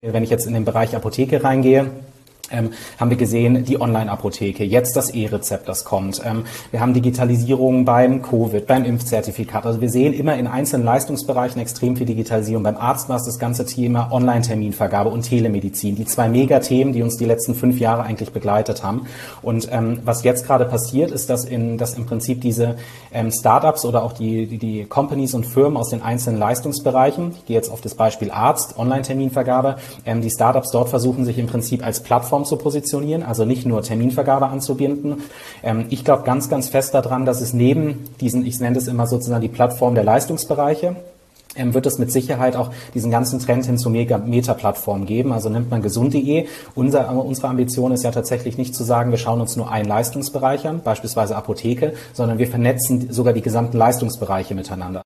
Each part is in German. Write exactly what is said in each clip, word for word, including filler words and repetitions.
Wenn ich jetzt in den Bereich Apotheke reingehe, Ähm, haben wir gesehen, die Online-Apotheke, jetzt das E-Rezept, das kommt. Ähm, wir haben Digitalisierung beim Covid, beim Impfzertifikat. Also wir sehen immer in einzelnen Leistungsbereichen extrem viel Digitalisierung. Beim Arzt war es das ganze Thema Online-Terminvergabe und Telemedizin. Die zwei Megathemen, die uns die letzten fünf Jahre eigentlich begleitet haben. Und ähm, was jetzt gerade passiert, ist, dass, in, dass im Prinzip diese ähm, Startups oder auch die, die, die Companies und Firmen aus den einzelnen Leistungsbereichen, ich gehe jetzt auf das Beispiel Arzt, Online-Terminvergabe, ähm, die Startups dort versuchen sich im Prinzip als Plattform zu positionieren, also nicht nur Terminvergabe anzubinden. Ähm, ich glaube ganz, ganz fest daran, dass es neben diesen, ich nenne es immer sozusagen die Plattform der Leistungsbereiche, ähm, wird es mit Sicherheit auch diesen ganzen Trend hin zu Meta-Plattformen geben. Also nimmt man gesund punkt de. Unser, unsere Ambition ist ja tatsächlich nicht zu sagen, wir schauen uns nur einen Leistungsbereich an, beispielsweise Apotheke, sondern wir vernetzen sogar die gesamten Leistungsbereiche miteinander.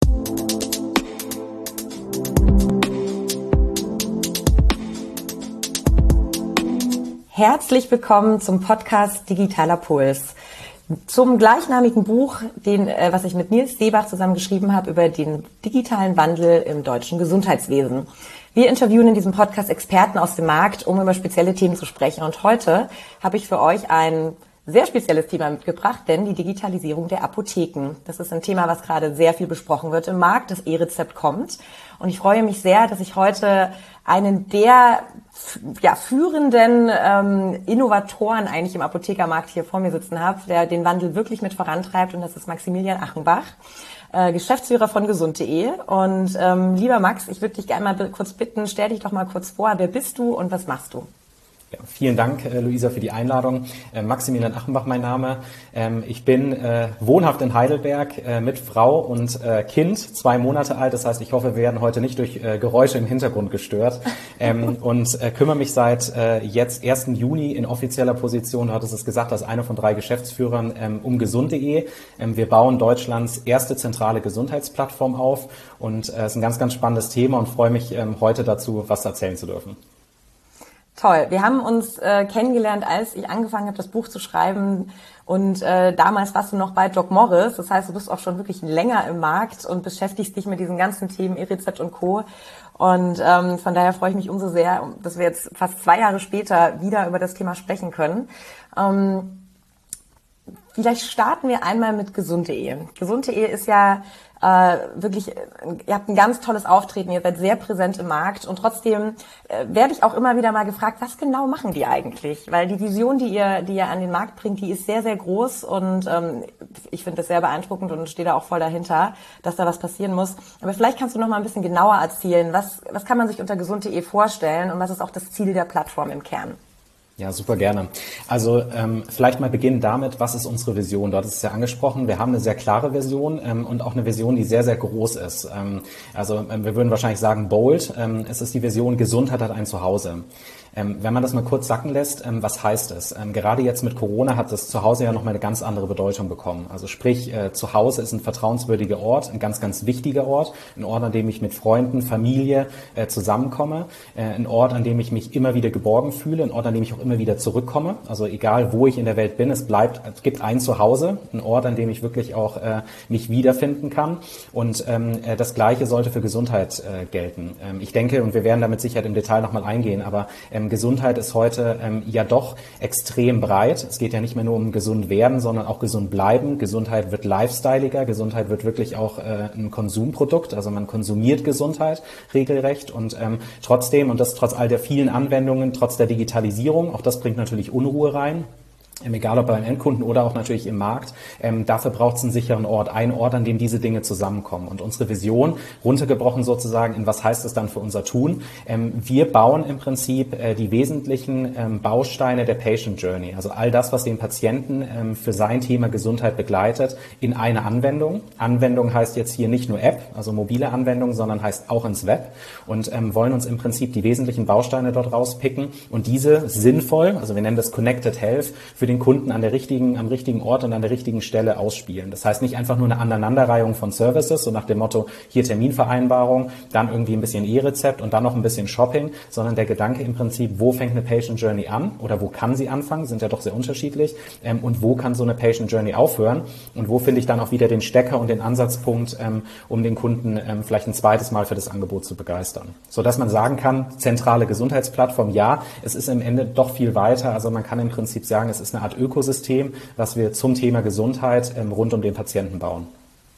Herzlich willkommen zum Podcast Digitaler Puls. Zum gleichnamigen Buch, den, äh, was ich mit Nils Seebach zusammen geschrieben habe, über den digitalen Wandel im deutschen Gesundheitswesen. Wir interviewen in diesem Podcast Experten aus dem Markt, um über spezielle Themen zu sprechen. Und heute habe ich für euch ein sehr spezielles Thema mitgebracht, denn die Digitalisierung der Apotheken. Das ist ein Thema, was gerade sehr viel besprochen wird im Markt. Das E-Rezept kommt. Und ich freue mich sehr, dass ich heute einen der ja, führenden ähm, Innovatoren eigentlich im Apothekermarkt hier vor mir sitzen habe, der den Wandel wirklich mit vorantreibt. Und das ist Maximilian Achenbach, äh, Geschäftsführer von gesund punkt de. Und ähm, lieber Max, ich würde dich gerne mal kurz bitten, stell dich doch mal kurz vor. Wer bist du und was machst du? Ja, vielen Dank, äh, Luisa, für die Einladung. Äh, Maximilian Achenbach mein Name. Ähm, ich bin äh, wohnhaft in Heidelberg äh, mit Frau und äh, Kind, zwei Monate alt. Das heißt, ich hoffe, wir werden heute nicht durch äh, Geräusche im Hintergrund gestört. Ähm, und äh, kümmere mich seit äh, jetzt ersten Juni in offizieller Position, du hattest es gesagt, als einer von drei Geschäftsführern ähm, um gesund punkt de. Ähm, wir bauen Deutschlands erste zentrale Gesundheitsplattform auf. Und es äh, ist ein ganz, ganz spannendes Thema und freue mich, ähm, heute dazu was erzählen zu dürfen. Toll. Wir haben uns äh, kennengelernt, als ich angefangen habe, das Buch zu schreiben. Und äh, damals warst du noch bei Doc Morris. Das heißt, du bist auch schon wirklich länger im Markt und beschäftigst dich mit diesen ganzen Themen E-Rezept und Co. Und ähm, von daher freue ich mich umso sehr, dass wir jetzt fast zwei Jahre später wieder über das Thema sprechen können. Ähm, vielleicht starten wir einmal mit gesund punkt de. gesund punkt de ist ja äh, wirklich, ihr habt ein ganz tolles Auftreten, ihr seid sehr präsent im Markt und trotzdem äh, werde ich auch immer wieder mal gefragt, was genau machen die eigentlich? Weil die Vision, die ihr, die ihr an den Markt bringt, die ist sehr, sehr groß und ähm, ich finde das sehr beeindruckend und stehe da auch voll dahinter, dass da was passieren muss. Aber vielleicht kannst du noch mal ein bisschen genauer erzählen, was, was kann man sich unter gesund punkt de vorstellen und was ist auch das Ziel der Plattform im Kern? Ja, super gerne. Also ähm, vielleicht mal beginnen damit, was ist unsere Vision? Du hattest es ja angesprochen, wir haben eine sehr klare Vision ähm, und auch eine Vision, die sehr, sehr groß ist. Ähm, also ähm, wir würden wahrscheinlich sagen bold. Ähm, es ist die Vision, Gesundheit hat ein Zuhause. Ähm, wenn man das mal kurz sacken lässt, ähm, was heißt es? Ähm, gerade jetzt mit Corona hat das Zuhause ja nochmal eine ganz andere Bedeutung bekommen. Also sprich, äh, Zuhause ist ein vertrauenswürdiger Ort, ein ganz, ganz wichtiger Ort, ein Ort, an dem ich mit Freunden, Familie äh, zusammenkomme, äh, ein Ort, an dem ich mich immer wieder geborgen fühle, ein Ort, an dem ich auch immer wieder zurückkomme. Also egal, wo ich in der Welt bin, es bleibt, es gibt ein Zuhause, ein Ort, an dem ich wirklich auch äh, mich wiederfinden kann. Und ähm, äh, das Gleiche sollte für Gesundheit äh, gelten. Ähm, ich denke, und wir werden da mit Sicherheit im Detail nochmal eingehen, aber ähm, Gesundheit ist heute ähm, ja doch extrem breit. Es geht ja nicht mehr nur um gesund werden, sondern auch gesund bleiben. Gesundheit wird lifestyleiger. Gesundheit wird wirklich auch äh, ein Konsumprodukt. Also man konsumiert Gesundheit regelrecht und ähm, trotzdem, und das trotz all der vielen Anwendungen, trotz der Digitalisierung, auch das bringt natürlich Unruhe rein. Egal ob beim Endkunden oder auch natürlich im Markt, ähm, dafür braucht es einen sicheren Ort, einen Ort, an dem diese Dinge zusammenkommen. Und unsere Vision, runtergebrochen sozusagen, in was heißt es dann für unser Tun? Ähm, wir bauen im Prinzip äh, die wesentlichen ähm, Bausteine der Patient Journey, also all das, was den Patienten ähm, für sein Thema Gesundheit begleitet, in eine Anwendung. Anwendung heißt jetzt hier nicht nur App, also mobile Anwendung, sondern heißt auch ins Web und ähm, wollen uns im Prinzip die wesentlichen Bausteine dort rauspicken und diese sinnvoll, also wir nennen das Connected Health, für für den Kunden an der richtigen, am richtigen Ort und an der richtigen Stelle ausspielen. Das heißt nicht einfach nur eine Aneinanderreihung von Services, so nach dem Motto, hier Terminvereinbarung, dann irgendwie ein bisschen E-Rezept und dann noch ein bisschen Shopping, sondern der Gedanke im Prinzip, wo fängt eine Patient Journey an oder wo kann sie anfangen, sind ja doch sehr unterschiedlich, ähm, und wo kann so eine Patient Journey aufhören und wo finde ich dann auch wieder den Stecker und den Ansatzpunkt, ähm, um den Kunden ähm, vielleicht ein zweites Mal für das Angebot zu begeistern. Sodass man sagen kann, zentrale Gesundheitsplattform, ja, es ist im Ende doch viel weiter, also man kann im Prinzip sagen, es ist eine Art Ökosystem, was wir zum Thema Gesundheit ähm, rund um den Patienten bauen.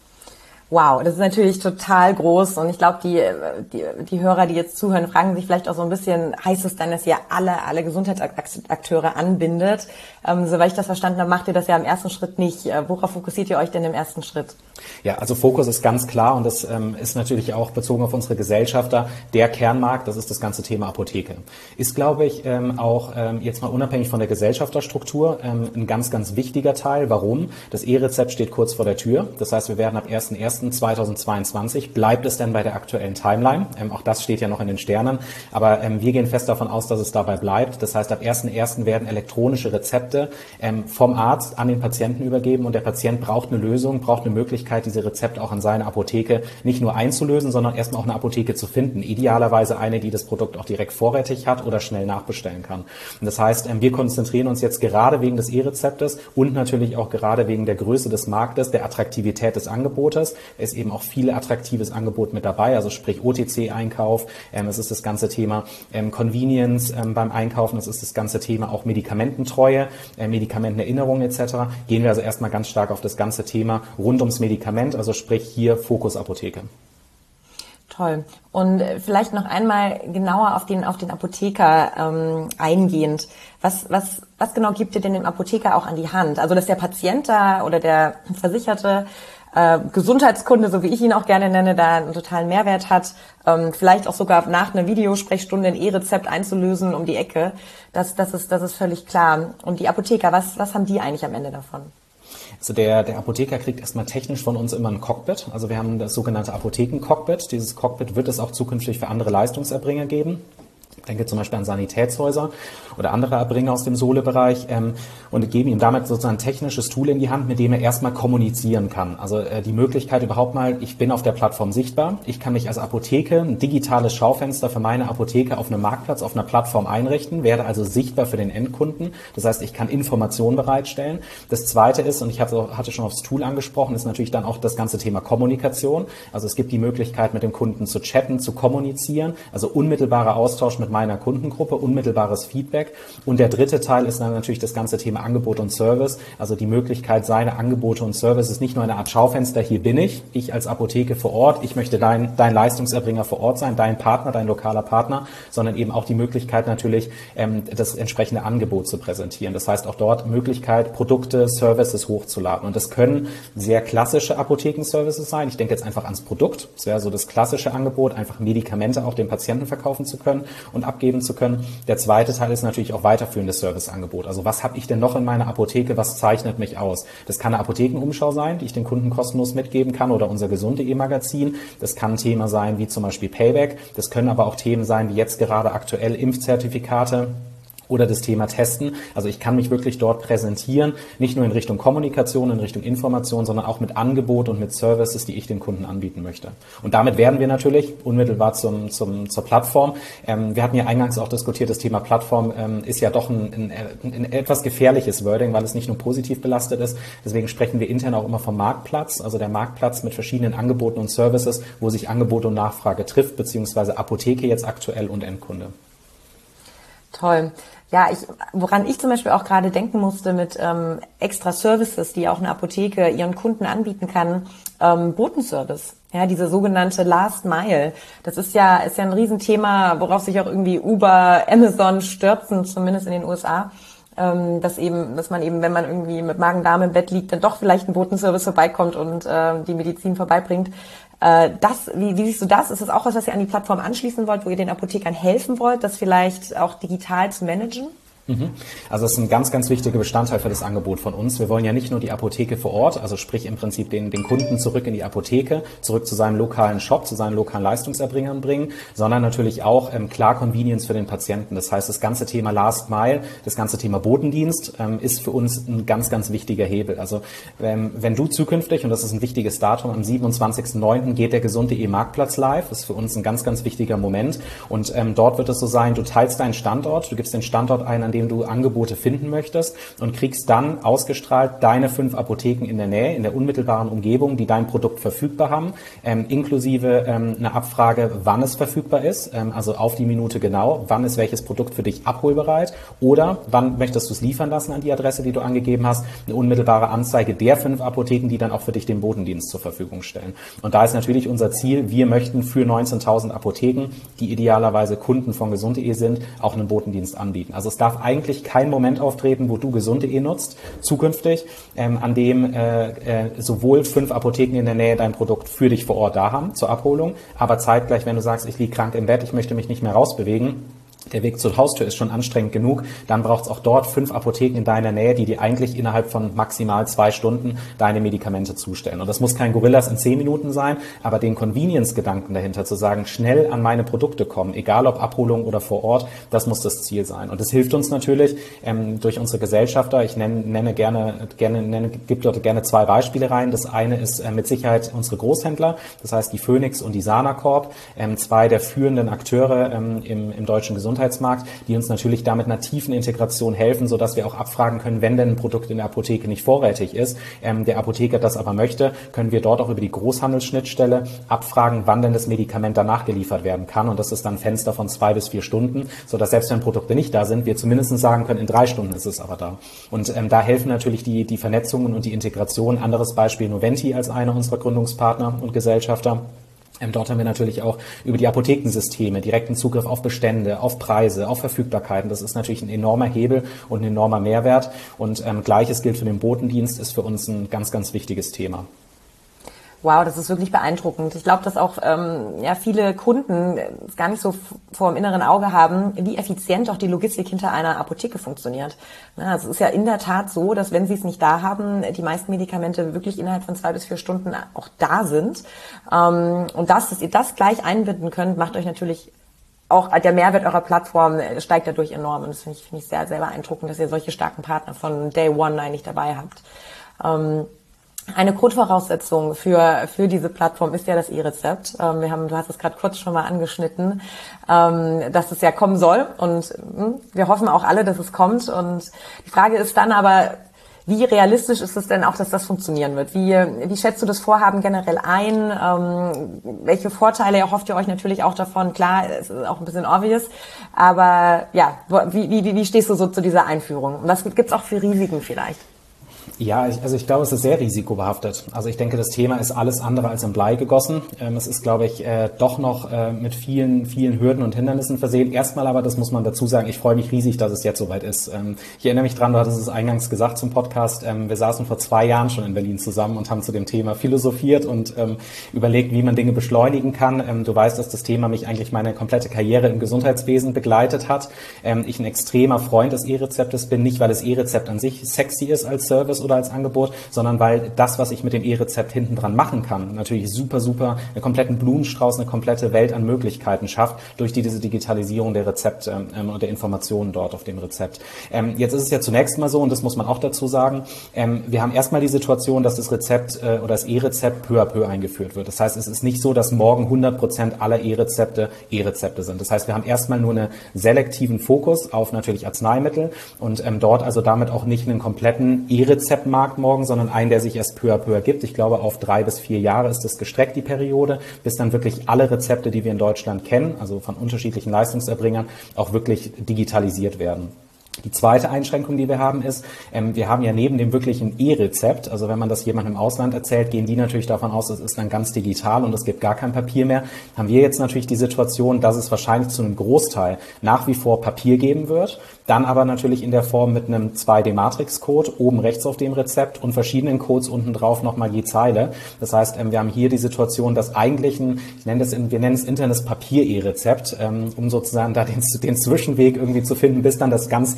Wow, das ist natürlich total groß und ich glaube, die, die die Hörer, die jetzt zuhören, fragen sich vielleicht auch so ein bisschen, heißt es dann, dass ihr alle alle Gesundheitsakteure anbindet? Ähm, soweit ich das verstanden habe, macht ihr das ja im ersten Schritt nicht. Worauf fokussiert ihr euch denn im ersten Schritt? Ja, also Fokus ist ganz klar und das ähm, ist natürlich auch bezogen auf unsere Gesellschafter der Kernmarkt, das ist das ganze Thema Apotheke. Ist, glaube ich, ähm, auch ähm, jetzt mal unabhängig von der Gesellschafterstruktur ähm, ein ganz, ganz wichtiger Teil. Warum? Das E-Rezept steht kurz vor der Tür. Das heißt, wir werden ab ersten ersten zweitausendzweiundzwanzig, bleibt es denn bei der aktuellen Timeline? Ähm, auch das steht ja noch in den Sternen. Aber ähm, wir gehen fest davon aus, dass es dabei bleibt. Das heißt, ab ersten ersten werden elektronische Rezepte ähm, vom Arzt an den Patienten übergeben und der Patient braucht eine Lösung, braucht eine Möglichkeit, diese Rezepte auch an seine Apotheke nicht nur einzulösen, sondern erstmal auch eine Apotheke zu finden. Idealerweise eine, die das Produkt auch direkt vorrätig hat oder schnell nachbestellen kann. Und das heißt, ähm, wir konzentrieren uns jetzt gerade wegen des E-Rezeptes und natürlich auch gerade wegen der Größe des Marktes, der Attraktivität des Angebotes. Da ist eben auch viel attraktives Angebot mit dabei, also sprich O T C-Einkauf, ähm, es ist das ganze Thema ähm, Convenience ähm, beim Einkaufen, es ist das ganze Thema auch Medikamententreue, äh, Medikamentenerinnerung et cetera. Gehen wir also erstmal ganz stark auf das ganze Thema rund ums Medikament, also sprich hier Fokus Apotheke. Toll. Und vielleicht noch einmal genauer auf den auf den Apotheker ähm, eingehend. Was was was genau gibt ihr denn dem Apotheker auch an die Hand? Also dass der Patient da oder der Versicherte äh, Gesundheitskunde, so wie ich ihn auch gerne nenne, da einen totalen Mehrwert hat, ähm, vielleicht auch sogar nach einer Videosprechstunde ein E-Rezept einzulösen um die Ecke. Das das ist das ist völlig klar. Und die Apotheker, was was haben die eigentlich am Ende davon? Also der, der Apotheker kriegt erstmal technisch von uns immer ein Cockpit. Also wir haben das sogenannte Apotheken-Cockpit. Dieses Cockpit wird es auch zukünftig für andere Leistungserbringer geben. Ich denke zum Beispiel an Sanitätshäuser oder andere Erbringer aus dem Sohle-Bereich ähm, und geben ihm damit sozusagen ein technisches Tool in die Hand, mit dem er erstmal kommunizieren kann. Also äh, die Möglichkeit überhaupt mal, ich bin auf der Plattform sichtbar, ich kann mich als Apotheke, ein digitales Schaufenster für meine Apotheke auf einem Marktplatz, auf einer Plattform einrichten, werde also sichtbar für den Endkunden. Das heißt, ich kann Informationen bereitstellen. Das Zweite ist, und ich hatte schon aufs Tool angesprochen, ist natürlich dann auch das ganze Thema Kommunikation. Also es gibt die Möglichkeit, mit dem Kunden zu chatten, zu kommunizieren, also unmittelbarer Austausch mit meiner Kundengruppe, unmittelbares Feedback. Und der dritte Teil ist dann natürlich das ganze Thema Angebot und Service, also die Möglichkeit, seine Angebote und Services nicht nur eine Art Schaufenster, hier bin ich, ich als Apotheke vor Ort, ich möchte dein, dein Leistungserbringer vor Ort sein, dein Partner, dein lokaler Partner, sondern eben auch die Möglichkeit natürlich, ähm, das entsprechende Angebot zu präsentieren. Das heißt auch dort Möglichkeit, Produkte, Services hochzuladen. Und das können sehr klassische Apothekenservices sein. Ich denke jetzt einfach ans Produkt. Das wäre so das klassische Angebot, einfach Medikamente auch dem Patienten verkaufen zu können und abgeben zu können. Der zweite Teil ist natürlich auch weiterführendes Serviceangebot. Also was habe ich denn noch in meiner Apotheke, was zeichnet mich aus? Das kann eine Apothekenumschau sein, die ich den Kunden kostenlos mitgeben kann oder unser Gesund.de-Magazin. Das kann ein Thema sein wie zum Beispiel Payback. Das können aber auch Themen sein wie jetzt gerade aktuell Impfzertifikate oder das Thema Testen. Also ich kann mich wirklich dort präsentieren, nicht nur in Richtung Kommunikation, in Richtung Information, sondern auch mit Angebot und mit Services, die ich den Kunden anbieten möchte. Und damit werden wir natürlich unmittelbar zum, zum, zur Plattform. Ähm, wir hatten ja eingangs auch diskutiert, das Thema Plattform ähm, ist ja doch ein, ein, ein etwas gefährliches Wording, weil es nicht nur positiv belastet ist. Deswegen sprechen wir intern auch immer vom Marktplatz, also der Marktplatz mit verschiedenen Angeboten und Services, wo sich Angebot und Nachfrage trifft, beziehungsweise Apotheke jetzt aktuell und Endkunde. Toll. Ja, ich, woran ich zum Beispiel auch gerade denken musste mit ähm, extra Services, die auch eine Apotheke ihren Kunden anbieten kann, ähm, Botenservice. Ja, diese sogenannte Last Mile. Das ist ja ist ja ein Riesenthema, worauf sich auch irgendwie Uber, Amazon stürzen, zumindest in den U S A. Ähm, dass eben, dass man eben, wenn man irgendwie mit Magen-Darm im Bett liegt, dann doch vielleicht ein Botenservice vorbeikommt und äh, die Medizin vorbeibringt. Äh, das, wie, wie siehst du das? Ist das auch was, was ihr an die Plattform anschließen wollt, wo ihr den Apothekern helfen wollt, das vielleicht auch digital zu managen? Also das ist ein ganz, ganz wichtiger Bestandteil für das Angebot von uns. Wir wollen ja nicht nur die Apotheke vor Ort, also sprich im Prinzip den, den Kunden zurück in die Apotheke, zurück zu seinem lokalen Shop, zu seinen lokalen Leistungserbringern bringen, sondern natürlich auch ähm, klar Convenience für den Patienten. Das heißt, das ganze Thema Last Mile, das ganze Thema Botendienst ähm, ist für uns ein ganz, ganz wichtiger Hebel. Also ähm, wenn du zukünftig, und das ist ein wichtiges Datum, am siebenundzwanzigsten neunten geht der gesund punkt de Marktplatz live, das ist für uns ein ganz, ganz wichtiger Moment. Und ähm, dort wird es so sein, du teilst deinen Standort, du gibst den Standort ein, an dem du Angebote finden möchtest und kriegst dann ausgestrahlt deine fünf Apotheken in der Nähe, in der unmittelbaren Umgebung, die dein Produkt verfügbar haben, ähm, inklusive ähm, eine Abfrage, wann es verfügbar ist, ähm, also auf die Minute genau, wann ist welches Produkt für dich abholbereit oder wann möchtest du es liefern lassen an die Adresse, die du angegeben hast, eine unmittelbare Anzeige der fünf Apotheken, die dann auch für dich den Botendienst zur Verfügung stellen. Und da ist natürlich unser Ziel, wir möchten für neunzehntausend Apotheken, die idealerweise Kunden von gesund punkt de sind, auch einen Botendienst anbieten. Also es darf eigentlich kein Moment auftreten, wo du gesund punkt de nutzt, zukünftig, ähm, an dem äh, äh, sowohl fünf Apotheken in der Nähe dein Produkt für dich vor Ort da haben, zur Abholung, aber zeitgleich, wenn du sagst, ich liege krank im Bett, ich möchte mich nicht mehr rausbewegen, der Weg zur Haustür ist schon anstrengend genug, dann braucht es auch dort fünf Apotheken in deiner Nähe, die dir eigentlich innerhalb von maximal zwei Stunden deine Medikamente zustellen. Und das muss kein Gorillas in zehn Minuten sein, aber den Convenience-Gedanken dahinter zu sagen, schnell an meine Produkte kommen, egal ob Abholung oder vor Ort, das muss das Ziel sein. Und das hilft uns natürlich ähm, durch unsere Gesellschafter. Ich nenne, nenne gerne, gerne nenne, gebe dort gerne zwei Beispiele rein. Das eine ist äh, mit Sicherheit unsere Großhändler, das heißt die Phoenix und die Sana Corp, ähm, zwei der führenden Akteure ähm, im, im deutschen Gesundheitsmarkt, die uns natürlich da mit einer tiefen Integration helfen, sodass wir auch abfragen können, wenn denn ein Produkt in der Apotheke nicht vorrätig ist, ähm, der Apotheker das aber möchte, können wir dort auch über die Großhandelsschnittstelle abfragen, wann denn das Medikament danach geliefert werden kann. Und das ist dann ein Fenster von zwei bis vier Stunden, sodass selbst wenn Produkte nicht da sind, wir zumindest sagen können, in drei Stunden ist es aber da. Und ähm, da helfen natürlich die, die Vernetzungen und die Integration. Anderes Beispiel Noventi als einer unserer Gründungspartner und Gesellschafter. Ähm, dort haben wir natürlich auch über die Apothekensysteme direkten Zugriff auf Bestände, auf Preise, auf Verfügbarkeiten. Das ist natürlich ein enormer Hebel und ein enormer Mehrwert. Und ähm, Gleiches gilt für den Botendienst, ist für uns ein ganz, ganz wichtiges Thema. Wow, das ist wirklich beeindruckend. Ich glaube, dass auch ähm, ja viele Kunden es gar nicht so vor dem inneren Auge haben, wie effizient auch die Logistik hinter einer Apotheke funktioniert. Ja, es ist ja in der Tat so, dass wenn sie es nicht da haben, die meisten Medikamente wirklich innerhalb von zwei bis vier Stunden auch da sind. Ähm, und das, dass ihr das gleich einbinden könnt, macht euch natürlich auch der Mehrwert eurer Plattform steigt dadurch enorm. Und das finde ich, finde ich sehr, sehr beeindruckend, dass ihr solche starken Partner von Day One eigentlich dabei habt. Ähm, Eine Grundvoraussetzung für für diese Plattform ist ja das E-Rezept. Ähm, wir haben, du hast es gerade kurz schon mal angeschnitten, ähm, dass es ja kommen soll und mh, wir hoffen auch alle, dass es kommt. Und die Frage ist dann aber, wie realistisch ist es denn auch, dass das funktionieren wird? Wie wie schätzt du das Vorhaben generell ein? Ähm, welche Vorteile erhofft ihr euch natürlich auch davon? Klar, es ist auch ein bisschen obvious, aber ja, wie wie wie stehst du so zu dieser Einführung? Und was gibt's auch für Risiken vielleicht? Ja, ich, also ich glaube, es ist sehr risikobehaftet. Also ich denke, das Thema ist alles andere als in Blei gegossen. Ähm, es ist, glaube ich, äh, doch noch äh, mit vielen, vielen Hürden und Hindernissen versehen. Erstmal aber, das muss man dazu sagen, ich freue mich riesig, dass es jetzt soweit ist. Ähm, ich erinnere mich dran, du hattest es eingangs gesagt zum Podcast, ähm, wir saßen vor zwei Jahren schon in Berlin zusammen und haben zu dem Thema philosophiert und ähm, überlegt, wie man Dinge beschleunigen kann. Ähm, du weißt, dass das Thema mich eigentlich meine komplette Karriere im Gesundheitswesen begleitet hat. Ähm, ich ein extremer Freund des E-Rezeptes bin, nicht weil das E-Rezept an sich sexy ist als Service oder als Angebot, sondern weil das, was ich mit dem E-Rezept hinten dran machen kann, natürlich super, super einen kompletten Blumenstrauß, eine komplette Welt an Möglichkeiten schafft durch die, diese Digitalisierung der Rezepte ähm, und der Informationen dort auf dem Rezept. Ähm, jetzt ist es ja zunächst mal so, und das muss man auch dazu sagen, ähm, wir haben erstmal die Situation, dass das Rezept äh, oder das E-Rezept peu à peu eingeführt wird. Das heißt, es ist nicht so, dass morgen hundert Prozent aller E-Rezepte E-Rezepte sind. Das heißt, wir haben erstmal nur einen selektiven Fokus auf natürlich Arzneimittel und ähm, dort also damit auch nicht einen kompletten E-Rezeptmarkt morgen, sondern einen, der sich erst peu à peu ergibt. Ich glaube, auf drei bis vier Jahre ist das gestreckt, die Periode, bis dann wirklich alle Rezepte, die wir in Deutschland kennen, also von unterschiedlichen Leistungserbringern, auch wirklich digitalisiert werden. Die zweite Einschränkung, die wir haben, ist, ähm, wir haben ja neben dem wirklichen E-Rezept, also wenn man das jemandem im Ausland erzählt, gehen die natürlich davon aus, es ist dann ganz digital und es gibt gar kein Papier mehr. Haben wir jetzt natürlich die Situation, dass es wahrscheinlich zu einem Großteil nach wie vor Papier geben wird, dann aber natürlich in der Form mit einem zwei D Matrix Code oben rechts auf dem Rezept und verschiedenen Codes unten drauf nochmal je Zeile. Das heißt, ähm, wir haben hier die Situation, dass eigentlich ein, ich nenne das, wir nennen es internes Papier-E-Rezept, ähm, um sozusagen da den, den Zwischenweg irgendwie zu finden, bis dann das ganz echt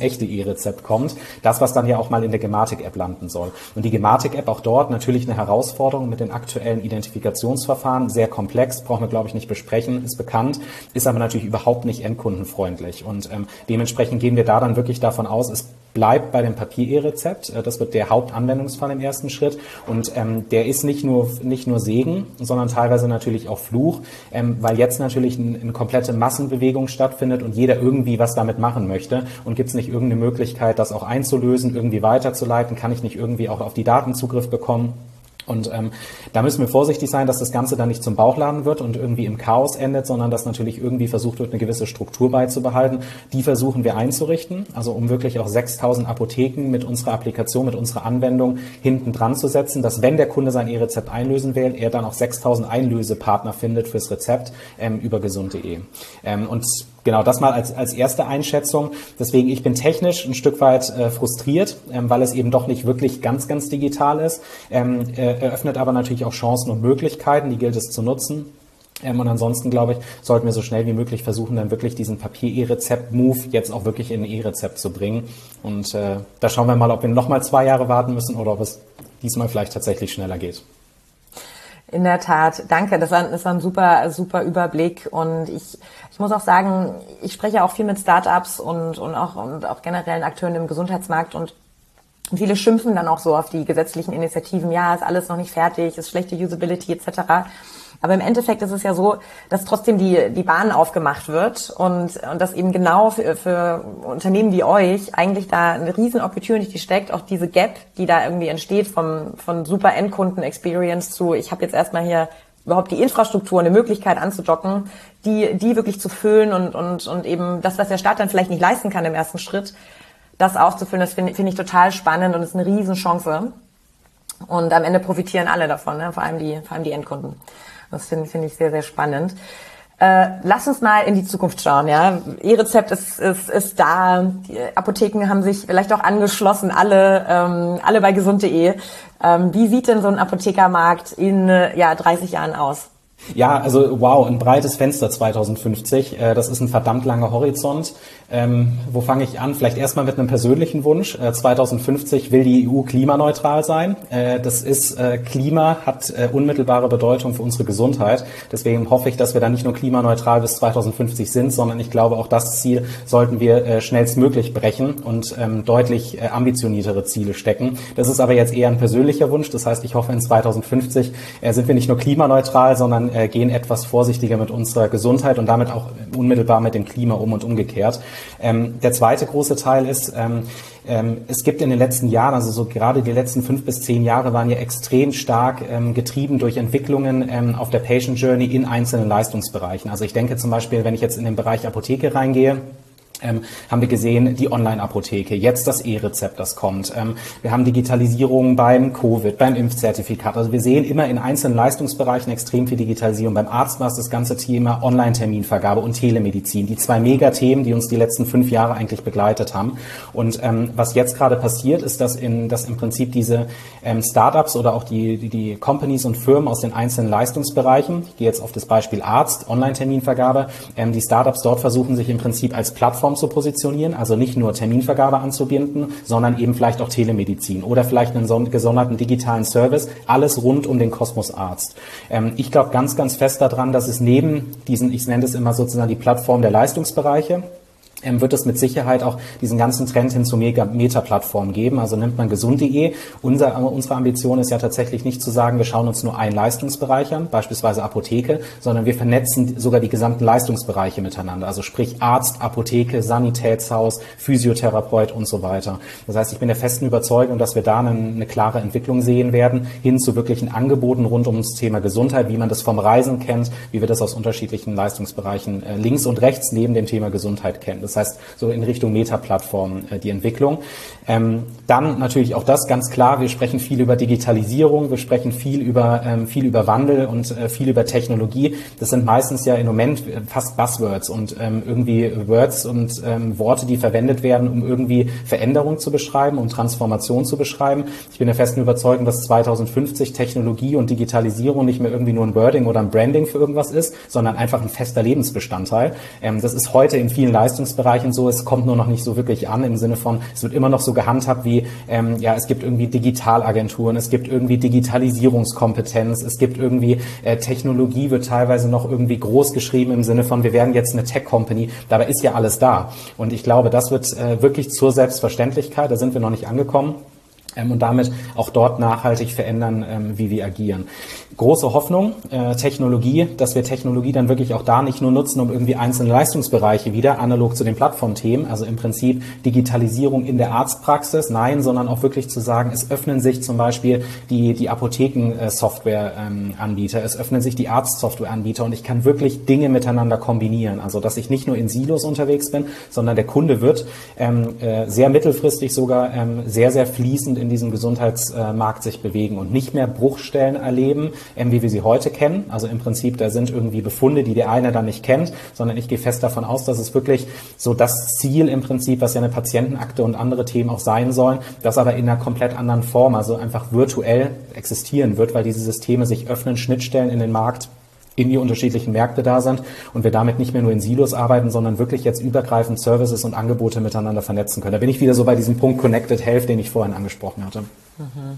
echte E-Rezept kommt. Das, was dann ja auch mal in der Gematik-App landen soll. Und die Gematik-App, auch dort natürlich eine Herausforderung mit den aktuellen Identifikationsverfahren, sehr komplex, brauchen wir, glaube ich, nicht besprechen, ist bekannt, ist aber natürlich überhaupt nicht endkundenfreundlich. Und ähm, dementsprechend gehen wir da dann wirklich davon aus, es bleibt bei dem Papier-E-Rezept. Das wird der Hauptanwendungsfall im ersten Schritt. Und ähm, der ist nicht nur nicht nur Segen, sondern teilweise natürlich auch Fluch, ähm, weil jetzt natürlich ein, eine komplette Massenbewegung stattfindet und jeder irgendwie was damit machen möchte. Und gibt es nicht irgendeine Möglichkeit, das auch einzulösen, irgendwie weiterzuleiten? Kann ich nicht irgendwie auch auf die Daten Zugriff bekommen? Und ähm, da müssen wir vorsichtig sein, dass das Ganze dann nicht zum Bauchladen wird und irgendwie im Chaos endet, sondern dass natürlich irgendwie versucht wird, eine gewisse Struktur beizubehalten. Die versuchen wir einzurichten, also um wirklich auch sechstausend Apotheken mit unserer Applikation, mit unserer Anwendung hinten dran zu setzen, dass wenn der Kunde sein E-Rezept einlösen will, er dann auch sechstausend Einlösepartner findet fürs Rezept ähm, über gesund punkt de. Ähm, und Genau, das mal als, als erste Einschätzung. Deswegen, ich bin technisch ein Stück weit äh, frustriert, ähm, weil es eben doch nicht wirklich ganz, ganz digital ist. Ähm, äh, eröffnet aber natürlich auch Chancen und Möglichkeiten, die gilt es zu nutzen. Ähm, und ansonsten, glaube ich, sollten wir so schnell wie möglich versuchen, dann wirklich diesen Papier-E-Rezept-Move jetzt auch wirklich in ein E-Rezept zu bringen. Und äh, da schauen wir mal, ob wir nochmal zwei Jahre warten müssen oder ob es diesmal vielleicht tatsächlich schneller geht. In der Tat, danke. Das war, das war ein super, super Überblick. Und ich, ich muss auch sagen, ich spreche auch viel mit Startups und, und auch, und auch generellen Akteuren im Gesundheitsmarkt und viele schimpfen dann auch so auf die gesetzlichen Initiativen. Ja, ist alles noch nicht fertig, ist schlechte Usability et cetera. Aber im Endeffekt ist es ja so, dass trotzdem die, die Bahn aufgemacht wird und, und dass eben genau für, für Unternehmen wie euch eigentlich da eine riesen Opportunity steckt, auch diese Gap, die da irgendwie entsteht vom, von super Endkunden-Experience zu, ich habe jetzt erstmal hier überhaupt die Infrastruktur, eine Möglichkeit anzudocken, die, die wirklich zu füllen und, und, und eben das, was der Staat dann vielleicht nicht leisten kann im ersten Schritt, das aufzufüllen, das finde finde ich total spannend und ist eine Riesenchance. Und am Ende profitieren alle davon, ne? vor allem die, vor allem die Endkunden. Das finde finde ich sehr, sehr spannend. Äh, lass uns mal in die Zukunft schauen. Ja, E-Rezept ist, ist, ist da. Die Apotheken haben sich vielleicht auch angeschlossen, alle, ähm, alle bei gesund punkt de. Ähm, wie sieht denn so ein Apothekermarkt in äh, ja, dreißig Jahren aus? Ja, also wow, ein breites Fenster zweitausendfünfzig. Äh, das ist ein verdammt langer Horizont. Ähm, wo fange ich an? Vielleicht erstmal mit einem persönlichen Wunsch. Äh, zweitausendfünfzig will die E U klimaneutral sein. Äh, das ist äh, Klima hat äh, unmittelbare Bedeutung für unsere Gesundheit. Deswegen hoffe ich, dass wir da nicht nur klimaneutral bis zweitausendfünfzig sind, sondern ich glaube, auch das Ziel sollten wir äh, schnellstmöglich brechen und ähm, deutlich äh, ambitioniertere Ziele stecken. Das ist aber jetzt eher ein persönlicher Wunsch. Das heißt, ich hoffe, in zweitausendfünfzig äh, sind wir nicht nur klimaneutral, sondern äh, gehen etwas vorsichtiger mit unserer Gesundheit und damit auch unmittelbar mit dem Klima um und umgekehrt. Ähm, der zweite große Teil ist, ähm, ähm, es gibt in den letzten Jahren, also so gerade die letzten fünf bis zehn Jahre waren ja extrem stark ähm, getrieben durch Entwicklungen ähm, auf der Patient Journey in einzelnen Leistungsbereichen. Also ich denke zum Beispiel, wenn ich jetzt in den Bereich Apotheke reingehe, Ähm, haben wir gesehen, die Online-Apotheke, jetzt das E-Rezept, das kommt. Ähm, wir haben Digitalisierung beim Covid, beim Impfzertifikat. Also wir sehen immer in einzelnen Leistungsbereichen extrem viel Digitalisierung. Beim Arzt war es das ganze Thema Online-Terminvergabe und Telemedizin. Die zwei Megathemen, die uns die letzten fünf Jahre eigentlich begleitet haben. Und ähm, was jetzt gerade passiert, ist, dass, in, dass im Prinzip diese ähm, Startups oder auch die, die, die Companies und Firmen aus den einzelnen Leistungsbereichen, ich gehe jetzt auf das Beispiel Arzt, Online-Terminvergabe, ähm, die Startups dort versuchen sich im Prinzip als Plattform zu positionieren, also nicht nur Terminvergabe anzubinden, sondern eben vielleicht auch Telemedizin oder vielleicht einen gesonderten digitalen Service, alles rund um den Kosmos Arzt. Ähm, ich glaube ganz, ganz fest daran, dass es neben diesen, ich nenne es immer sozusagen die Plattform der Leistungsbereiche, Ähm, wird es mit Sicherheit auch diesen ganzen Trend hin zu Meta-Plattformen geben. Also nimmt man gesund punkt de. Unser, unsere Ambition ist ja tatsächlich nicht zu sagen, wir schauen uns nur einen Leistungsbereich an, beispielsweise Apotheke, sondern wir vernetzen sogar die gesamten Leistungsbereiche miteinander. Also sprich Arzt, Apotheke, Sanitätshaus, Physiotherapeut und so weiter. Das heißt, ich bin der festen Überzeugung, dass wir da eine, eine klare Entwicklung sehen werden, hin zu wirklichen Angeboten rund um das Thema Gesundheit, wie man das vom Reisen kennt, wie wir das aus unterschiedlichen Leistungsbereichen äh, links und rechts neben dem Thema Gesundheit kennen. Das heißt, so in Richtung Meta-Plattform äh, die Entwicklung. Ähm, dann natürlich auch das ganz klar, wir sprechen viel über Digitalisierung, wir sprechen viel über, ähm, viel über Wandel und äh, viel über Technologie. Das sind meistens ja im Moment fast Buzzwords und ähm, irgendwie Words und ähm, Worte, die verwendet werden, um irgendwie Veränderung zu beschreiben, um Transformation zu beschreiben. Ich bin der festen Überzeugung, dass zweitausendfünfzig Technologie und Digitalisierung nicht mehr irgendwie nur ein Wording oder ein Branding für irgendwas ist, sondern einfach ein fester Lebensbestandteil. Ähm, das ist heute in vielen Leistungsbereichen Versicherungsbereich und so, es kommt nur noch nicht so wirklich an im Sinne von, es wird immer noch so gehandhabt wie, ähm, ja, es gibt irgendwie Digitalagenturen, es gibt irgendwie Digitalisierungskompetenz, es gibt irgendwie äh, Technologie wird teilweise noch irgendwie groß geschrieben im Sinne von, wir werden jetzt eine Tech-Company, dabei ist ja alles da. Und ich glaube, das wird äh, wirklich zur Selbstverständlichkeit, da sind wir noch nicht angekommen. Ähm, und damit auch dort nachhaltig verändern, ähm, wie wir agieren. Große Hoffnung, äh, Technologie, dass wir Technologie dann wirklich auch da nicht nur nutzen, um irgendwie einzelne Leistungsbereiche wieder, analog zu den Plattformthemen, also im Prinzip Digitalisierung in der Arztpraxis, nein, sondern auch wirklich zu sagen, es öffnen sich zum Beispiel die, die Apotheken-Software-Anbieter, ähm, es öffnen sich die Arzt-Software-Anbieter und ich kann wirklich Dinge miteinander kombinieren, also dass ich nicht nur in Silos unterwegs bin, sondern der Kunde wird ähm, äh, sehr mittelfristig sogar ähm, sehr, sehr fließend in diesem Gesundheitsmarkt sich bewegen und nicht mehr Bruchstellen erleben, wie wir sie heute kennen. Also im Prinzip, da sind irgendwie Befunde, die der eine dann nicht kennt, sondern ich gehe fest davon aus, dass es wirklich so das Ziel im Prinzip, was ja eine Patientenakte und andere Themen auch sein sollen, das aber in einer komplett anderen Form, also einfach virtuell existieren wird, weil diese Systeme sich öffnen, Schnittstellen in den Markt in die unterschiedlichen Märkte da sind und wir damit nicht mehr nur in Silos arbeiten, sondern wirklich jetzt übergreifend Services und Angebote miteinander vernetzen können. Da bin ich wieder so bei diesem Punkt Connected Health, den ich vorhin angesprochen hatte. Mhm.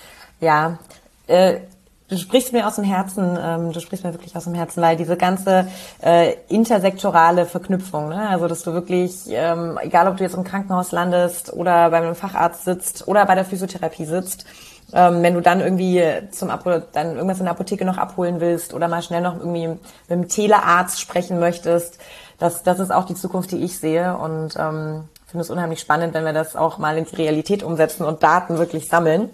Ja, äh, du sprichst mir aus dem Herzen, ähm, du sprichst mir wirklich aus dem Herzen, weil diese ganze äh, intersektorale Verknüpfung, ne? Also dass du wirklich, ähm, egal ob du jetzt im Krankenhaus landest oder bei einem Facharzt sitzt oder bei der Physiotherapie sitzt, Ähm, wenn du dann irgendwie zum Apo- dann irgendwas in der Apotheke noch abholen willst oder mal schnell noch irgendwie mit dem Telearzt sprechen möchtest, das, das ist auch die Zukunft, die ich sehe und ähm, finde es unheimlich spannend, wenn wir das auch mal in die Realität umsetzen und Daten wirklich sammeln.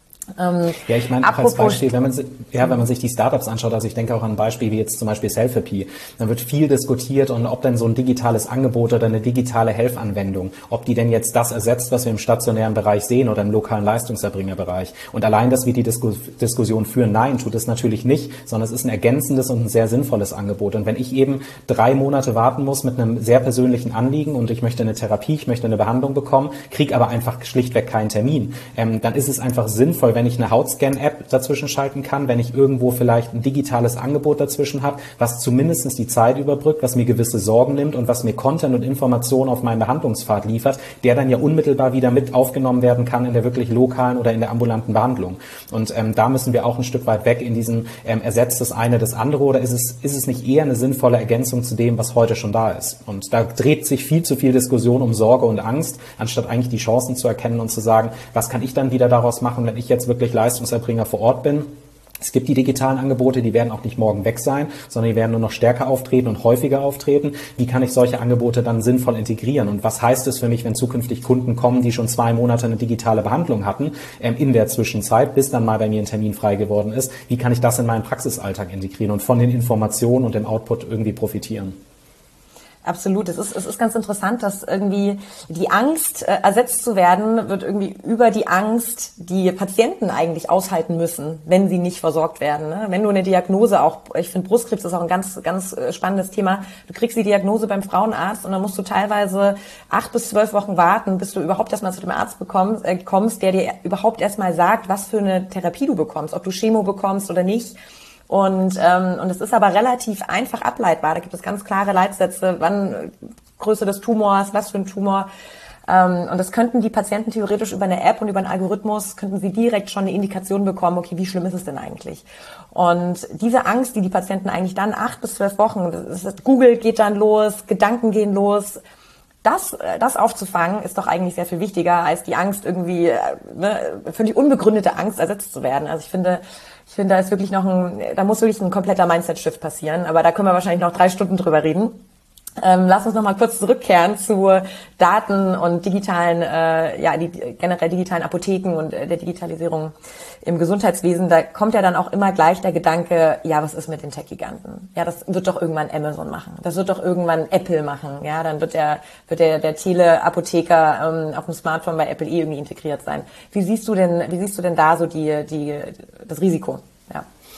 Ähm, ja, ich meine, auch als Beispiel, wenn man, ja, wenn man sich die Startups anschaut, also ich denke auch an ein Beispiel wie jetzt zum Beispiel Selfie, dann wird viel diskutiert und ob denn so ein digitales Angebot oder eine digitale Health-Anwendung, ob die denn jetzt das ersetzt, was wir im stationären Bereich sehen oder im lokalen Leistungserbringerbereich. Und allein, dass wir die Disku- Diskussion führen, nein, tut es natürlich nicht, sondern es ist ein ergänzendes und ein sehr sinnvolles Angebot. Und wenn ich eben drei Monate warten muss mit einem sehr persönlichen Anliegen und ich möchte eine Therapie, ich möchte eine Behandlung bekommen, kriege aber einfach schlichtweg keinen Termin, ähm, dann ist es einfach sinnvoll, wenn ich eine Hautscan-App dazwischen schalten kann, wenn ich irgendwo vielleicht ein digitales Angebot dazwischen habe, was zumindest die Zeit überbrückt, was mir gewisse Sorgen nimmt und was mir Content und Informationen auf meinen Behandlungspfad liefert, der dann ja unmittelbar wieder mit aufgenommen werden kann in der wirklich lokalen oder in der ambulanten Behandlung. Und ähm, da müssen wir auch ein Stück weit weg in diesem ähm, ersetzt das eine das andere oder ist es, ist es nicht eher eine sinnvolle Ergänzung zu dem, was heute schon da ist? Und da dreht sich viel zu viel Diskussion um Sorge und Angst, anstatt eigentlich die Chancen zu erkennen und zu sagen, was kann ich dann wieder daraus machen, wenn ich jetzt wirklich Leistungserbringer vor Ort bin. Es gibt die digitalen Angebote, die werden auch nicht morgen weg sein, sondern die werden nur noch stärker auftreten und häufiger auftreten. Wie kann ich solche Angebote dann sinnvoll integrieren? Und was heißt es für mich, wenn zukünftig Kunden kommen, die schon zwei Monate eine digitale Behandlung hatten, ähm, in der Zwischenzeit, bis dann mal bei mir ein Termin frei geworden ist? Wie kann ich das in meinen Praxisalltag integrieren und von den Informationen und dem Output irgendwie profitieren? Absolut. Es ist, es ist ganz interessant, dass irgendwie die Angst, äh, ersetzt zu werden, wird irgendwie über die Angst, die Patienten eigentlich aushalten müssen, wenn sie nicht versorgt werden. Ne? Wenn du eine Diagnose auch, ich finde Brustkrebs ist auch ein ganz, ganz spannendes Thema. Du kriegst die Diagnose beim Frauenarzt und dann musst du teilweise acht bis zwölf Wochen warten, bis du überhaupt erstmal zu dem Arzt bekommst, äh, kommst, der dir überhaupt erstmal sagt, was für eine Therapie du bekommst, ob du Chemo bekommst oder nicht. Und ähm, und es ist aber relativ einfach ableitbar. Da gibt es ganz klare Leitsätze, wann Größe des Tumors, was für ein Tumor. Ähm, und das könnten die Patienten theoretisch über eine App und über einen Algorithmus, könnten sie direkt schon eine Indikation bekommen, okay, wie schlimm ist es denn eigentlich? Und diese Angst, die die Patienten eigentlich dann acht bis zwölf Wochen, das ist, Google geht dann los, Gedanken gehen los, Das, das aufzufangen, ist doch eigentlich sehr viel wichtiger, als die Angst irgendwie, ne, völlig unbegründete Angst ersetzt zu werden. Also ich finde, ich finde, da ist wirklich noch ein, da muss wirklich ein kompletter Mindset-Shift passieren. Aber da können wir wahrscheinlich noch drei Stunden drüber reden. Ähm, lass uns noch mal kurz zurückkehren zu Daten und digitalen, äh, ja, die generell digitalen Apotheken und äh, der Digitalisierung im Gesundheitswesen. Da kommt ja dann auch immer gleich der Gedanke, ja, was ist mit den Tech-Giganten? Ja, das wird doch irgendwann Amazon machen. Das wird doch irgendwann Apple machen. Ja, dann wird der, wird der, der Teleapotheker ähm, auf dem Smartphone bei Apple eh irgendwie integriert sein. Wie siehst du denn, wie siehst du denn da so die, die, das Risiko? Ja.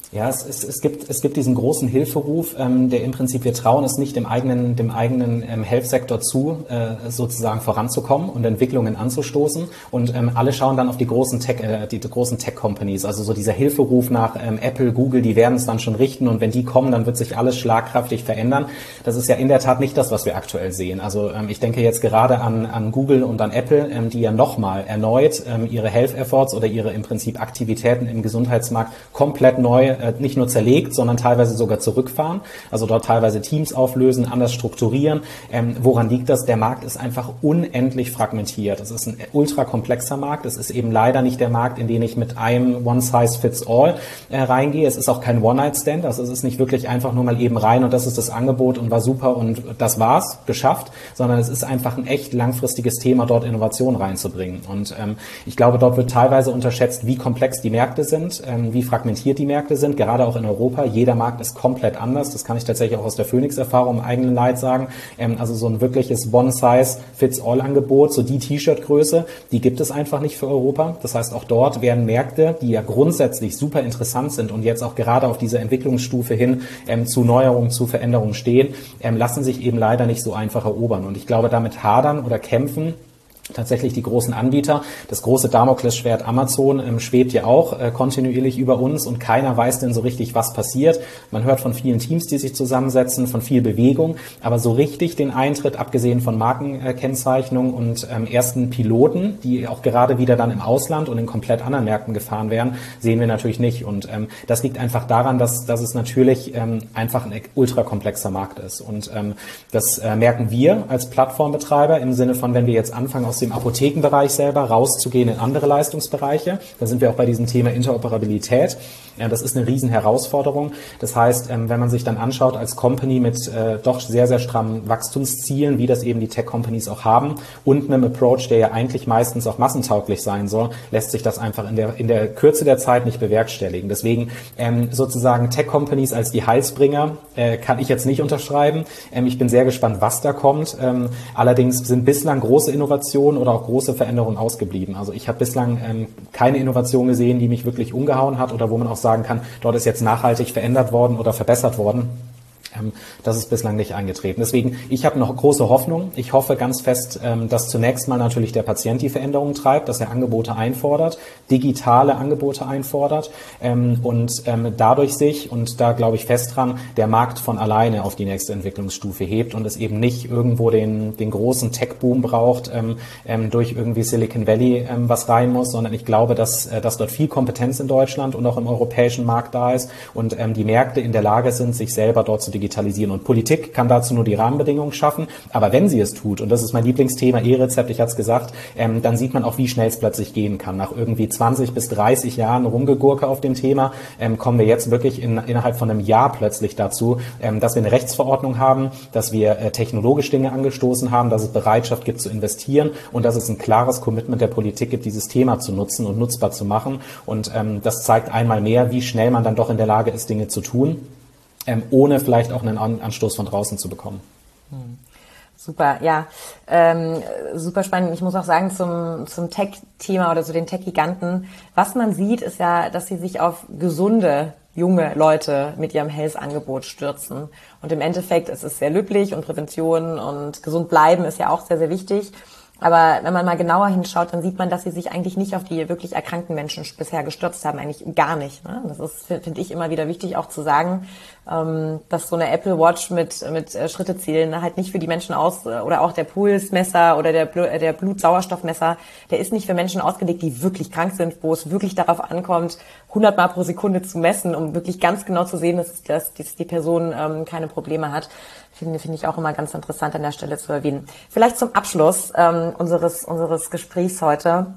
Ja, es, es, es gibt es gibt diesen großen Hilferuf, ähm, der im Prinzip, wir trauen es nicht dem eigenen dem eigenen ähm, Health-Sektor zu, äh, sozusagen voranzukommen und Entwicklungen anzustoßen, und ähm, alle schauen dann auf die großen Tech äh, die, die großen Tech-Companies, also so dieser Hilferuf nach ähm, Apple, Google, die werden es dann schon richten, und wenn die kommen, dann wird sich alles schlagkräftig verändern. Das ist ja in der Tat nicht das, was wir aktuell sehen. Also ähm, ich denke jetzt gerade an an Google und an Apple, ähm, die ja nochmal erneut ähm, ihre Health-Efforts oder ihre im Prinzip Aktivitäten im Gesundheitsmarkt komplett neu nicht nur zerlegt, sondern teilweise sogar zurückfahren, also dort teilweise Teams auflösen, anders strukturieren. Ähm, woran liegt das? Der Markt ist einfach unendlich fragmentiert. Es ist ein ultra komplexer Markt. Es ist eben leider nicht der Markt, in den ich mit einem One-Size-Fits-All äh, reingehe. Es ist auch kein One-Night-Stand. Also es ist nicht wirklich einfach nur mal eben rein und das ist das Angebot und war super und das war's, geschafft, sondern es ist einfach ein echt langfristiges Thema, dort Innovation reinzubringen. Und ähm, ich glaube, dort wird teilweise unterschätzt, wie komplex die Märkte sind, ähm, wie fragmentiert die Märkte sind, gerade auch in Europa. Jeder Markt ist komplett anders. Das kann ich tatsächlich auch aus der Phoenix-Erfahrung im eigenen Leid sagen. Ähm, also so ein wirkliches One-Size-Fits-All-Angebot, so die T-Shirt-Größe, die gibt es einfach nicht für Europa. Das heißt, auch dort werden Märkte, die ja grundsätzlich super interessant sind und jetzt auch gerade auf dieser Entwicklungsstufe hin ähm, zu Neuerungen, zu Veränderungen stehen, ähm, lassen sich eben leider nicht so einfach erobern. Und ich glaube, damit hadern oder kämpfen tatsächlich die großen Anbieter. Das große Damoklesschwert Amazon ähm, schwebt ja auch äh, kontinuierlich über uns und keiner weiß denn so richtig, was passiert. Man hört von vielen Teams, die sich zusammensetzen, von viel Bewegung, aber so richtig den Eintritt, abgesehen von Markenkennzeichnung und ähm, ersten Piloten, die auch gerade wieder dann im Ausland und in komplett anderen Märkten gefahren werden, sehen wir natürlich nicht. Und ähm, das liegt einfach daran, dass, dass es natürlich ähm, einfach ein ultrakomplexer Markt ist. Und ähm, das äh, merken wir als Plattformbetreiber im Sinne von, wenn wir jetzt anfangen, aus dem Apothekenbereich selber rauszugehen in andere Leistungsbereiche. Da sind wir auch bei diesem Thema Interoperabilität. Ja, das ist eine riesen Herausforderung. Das heißt, ähm, wenn man sich dann anschaut als Company mit äh, doch sehr, sehr strammen Wachstumszielen, wie das eben die Tech-Companies auch haben und einem Approach, der ja eigentlich meistens auch massentauglich sein soll, lässt sich das einfach in der, in der Kürze der Zeit nicht bewerkstelligen. Deswegen ähm, sozusagen Tech-Companies als die Heilsbringer äh, kann ich jetzt nicht unterschreiben. Ähm, ich bin sehr gespannt, was da kommt. Ähm, allerdings sind bislang große Innovationen oder auch große Veränderungen ausgeblieben. Also ich habe bislang ähm, keine Innovation gesehen, die mich wirklich umgehauen hat oder wo man auch sagen kann, dort ist jetzt nachhaltig verändert worden oder verbessert worden. Ähm, das ist bislang nicht eingetreten. Deswegen, ich habe noch große Hoffnung. Ich hoffe ganz fest, ähm, dass zunächst mal natürlich der Patient die Veränderungen treibt, dass er Angebote einfordert, digitale Angebote einfordert ähm, und ähm, dadurch sich, und da glaube ich fest dran, der Markt von alleine auf die nächste Entwicklungsstufe hebt und es eben nicht irgendwo den, den großen Tech-Boom braucht, ähm, ähm, durch irgendwie Silicon Valley ähm, was rein muss, sondern ich glaube, dass, äh, dass dort viel Kompetenz in Deutschland und auch im europäischen Markt da ist und ähm, die Märkte in der Lage sind, sich selber dort zu digitalisieren. Und Politik kann dazu nur die Rahmenbedingungen schaffen. Aber wenn sie es tut, und das ist mein Lieblingsthema, E-Rezept, ich hatte es gesagt, ähm, dann sieht man auch, wie schnell es plötzlich gehen kann. Nach irgendwie zwanzig bis dreißig Jahren Rumgegurke auf dem Thema ähm, kommen wir jetzt wirklich in, innerhalb von einem Jahr plötzlich dazu, ähm, dass wir eine Rechtsverordnung haben, dass wir äh, technologisch Dinge angestoßen haben, dass es Bereitschaft gibt zu investieren und dass es ein klares Commitment der Politik gibt, dieses Thema zu nutzen und nutzbar zu machen. Und ähm, das zeigt einmal mehr, wie schnell man dann doch in der Lage ist, Dinge zu tun, ähm, ohne vielleicht auch einen Anstoß von draußen zu bekommen. Hm. Super, ja, ähm, super spannend. Ich muss auch sagen, zum, zum Tech-Thema oder zu den Tech-Giganten, was man sieht, ist ja, dass sie sich auf gesunde, junge Leute mit ihrem Health-Angebot stürzen. Und im Endeffekt ist es sehr löblich und Prävention und gesund bleiben ist ja auch sehr, sehr wichtig. Aber wenn man mal genauer hinschaut, dann sieht man, dass sie sich eigentlich nicht auf die wirklich erkrankten Menschen bisher gestürzt haben, eigentlich gar nicht. Ne? Das ist, finde ich, immer wieder wichtig auch zu sagen, ähm, dass so eine Apple Watch mit mit äh, Schrittezielen halt nicht für die Menschen aus, oder auch der Pulsmesser oder der, Bl- der Blutsauerstoffmesser, der ist nicht für Menschen ausgelegt, die wirklich krank sind, wo es wirklich darauf ankommt, hundert Mal pro Sekunde zu messen, um wirklich ganz genau zu sehen, dass, dass, dass die Person ähm, keine Probleme hat. Finde, finde ich auch immer ganz interessant an der Stelle zu erwähnen. Vielleicht zum Abschluss ähm, unseres unseres Gesprächs heute.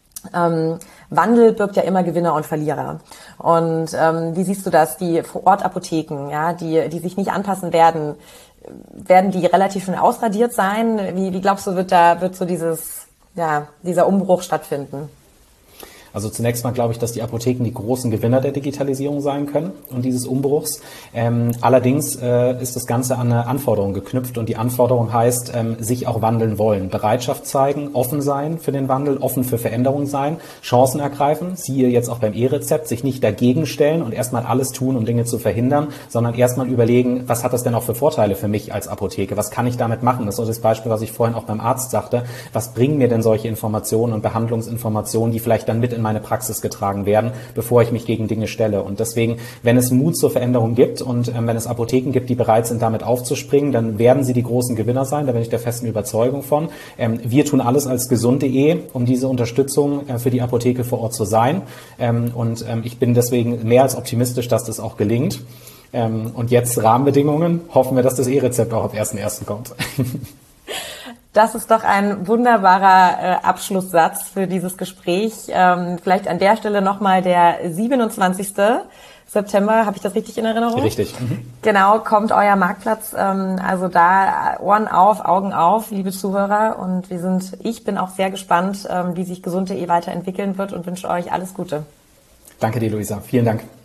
Ähm, Wandel birgt ja immer Gewinner und Verlierer. Und ähm, wie siehst du das? Die Vor-Ort-Apotheken, ja, die die sich nicht anpassen werden, werden die relativ schnell ausradiert sein? Wie, wie glaubst du, wird da wird so dieses ja dieser Umbruch stattfinden? Also zunächst mal glaube ich, dass die Apotheken die großen Gewinner der Digitalisierung sein können und dieses Umbruchs. Ähm, allerdings äh, ist das Ganze an eine Anforderung geknüpft und die Anforderung heißt, ähm, sich auch wandeln wollen. Bereitschaft zeigen, offen sein für den Wandel, offen für Veränderung sein, Chancen ergreifen, siehe jetzt auch beim E-Rezept, sich nicht dagegen stellen und erstmal alles tun, um Dinge zu verhindern, sondern erstmal überlegen, was hat das denn auch für Vorteile für mich als Apotheke? Was kann ich damit machen? Das ist so das Beispiel, was ich vorhin auch beim Arzt sagte. Was bringen mir denn solche Informationen und Behandlungsinformationen, die vielleicht dann mit in meine Praxis getragen werden, bevor ich mich gegen Dinge stelle. Und deswegen, wenn es Mut zur Veränderung gibt und ähm, wenn es Apotheken gibt, die bereit sind, damit aufzuspringen, dann werden sie die großen Gewinner sein. Da bin ich der festen Überzeugung von. Ähm, wir tun alles als gesund punkt de, um diese Unterstützung äh, für die Apotheke vor Ort zu sein. Ähm, und ähm, ich bin deswegen mehr als optimistisch, dass das auch gelingt. Ähm, und jetzt Rahmenbedingungen. Hoffen wir, dass das E-Rezept auch ab ersten ersten kommt. Das ist doch ein wunderbarer äh, Abschlusssatz für dieses Gespräch. Ähm, vielleicht an der Stelle nochmal der siebenundzwanzigsten September, habe ich das richtig in Erinnerung? Richtig. Mhm. Genau, kommt euer Marktplatz. Ähm, also da Ohren auf, Augen auf, liebe Zuhörer. Und wir sind, ich bin auch sehr gespannt, ähm, wie sich gesund punkt de weiterentwickeln wird und wünsche euch alles Gute. Danke dir, Luisa. Vielen Dank.